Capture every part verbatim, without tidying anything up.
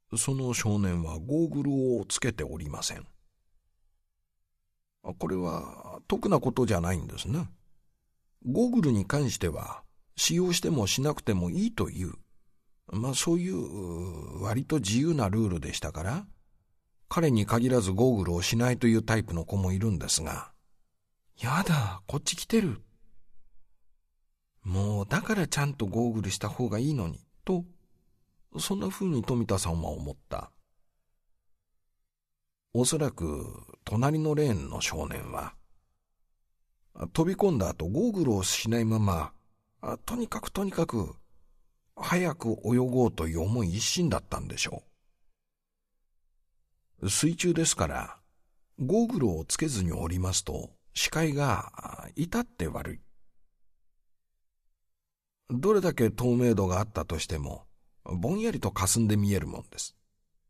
その少年はゴーグルをつけておりません。これは得なことじゃないんですね。ゴーグルに関しては使用してもしなくてもいいという、まあそういう割と自由なルールでしたから、彼に限らずゴーグルをしないというタイプの子もいるんですが、やだ、こっち来てる。もうだからちゃんとゴーグルした方がいいのに、と、そんな風に富田さんは思った。おそらく隣のレーンの少年は、飛び込んだ後ゴーグルをしないまま、とにかくとにかく早く泳ごうという思い一心だったんでしょう。水中ですから、ゴーグルをつけずにおりますと、視界が至って悪い。どれだけ透明度があったとしても、ぼんやりと霞んで見えるもんです。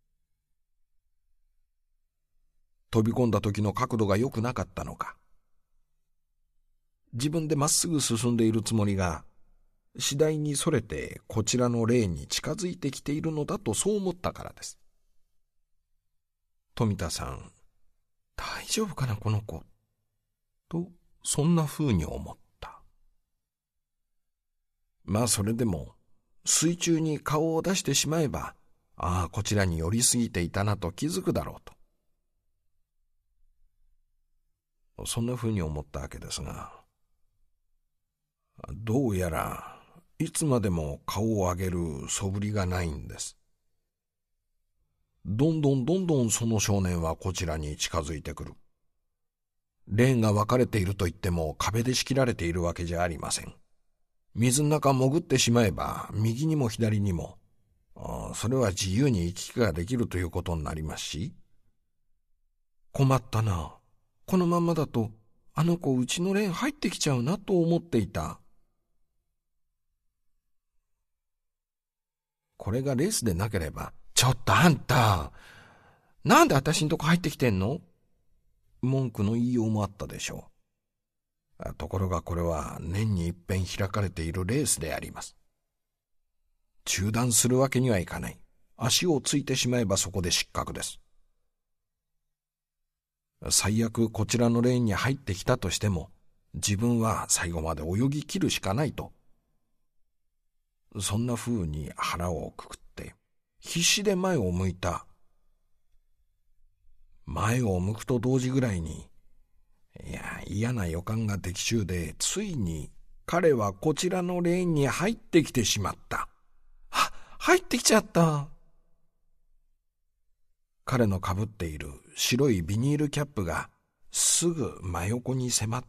飛び込んだ時の角度が良くなかったのか、自分でまっすぐ進んでいるつもりが、次第にそれてこちらのレーンに近づいてきているのだとそう思ったからです。富田さん、大丈夫かなこの子。と、そんな風に思った。まあそれでも、水中に顔を出してしまえば、ああ、こちらに寄りすぎていたなと気づくだろうと。そんな風に思ったわけですが、どうやらいつまでも顔を上げる素振りがないんです。どんどんどんどんその少年はこちらに近づいてくる。レーンが分かれていると言っても壁で仕切られているわけじゃありません。水の中潜ってしまえば右にも左にも、それは自由に行き来ができるということになりますし、困ったな。このままだとあの子うちのレーン入ってきちゃうなと思っていた。これがレースでなければ、ちょっとあんた、なんで私んとこ入ってきてんの？文句の言いようもあったでしょう。ところがこれは年に一遍開かれているレースであります。中断するわけにはいかない。足をついてしまえばそこで失格です。最悪こちらのレーンに入ってきたとしても、自分は最後まで泳ぎ切るしかないと。そんな風に腹をくくって必死で前を向いた。前を向くと同時ぐらいに、いや嫌な予感が的中で、ついに彼はこちらのレーンに入ってきてしまった。は、入ってきちゃった。彼のかぶっている白いビニールキャップがすぐ真横に迫った。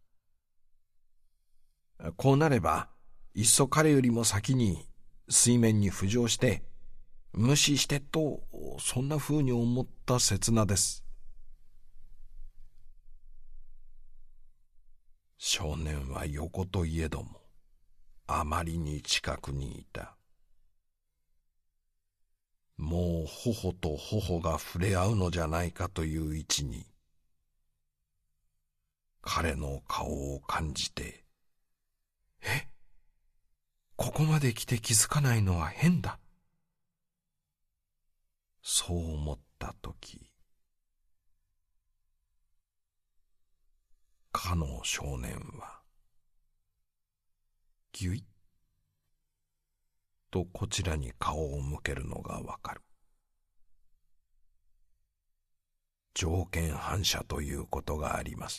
こうなれば、いっそ彼よりも先に水面に浮上して無視してと、そんな風に思った刹那です。少年は横といえどもあまりに近くにいた。もう頬と頬が触れ合うのじゃないかという位置に、彼の顔を感じて、え？ここまで来て気づかないのは変だ。そう思ったとき、かの少年は、ぎゅいっとこちらに顔を向けるのがわかる。条件反射ということがあります。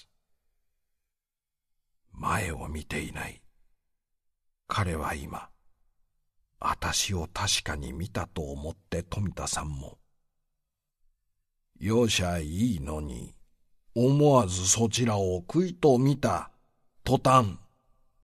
前を見ていない。彼は今、私を確かに見たと思って富田さんも、容赦いいのに、思わずそちらを食いと見た途端、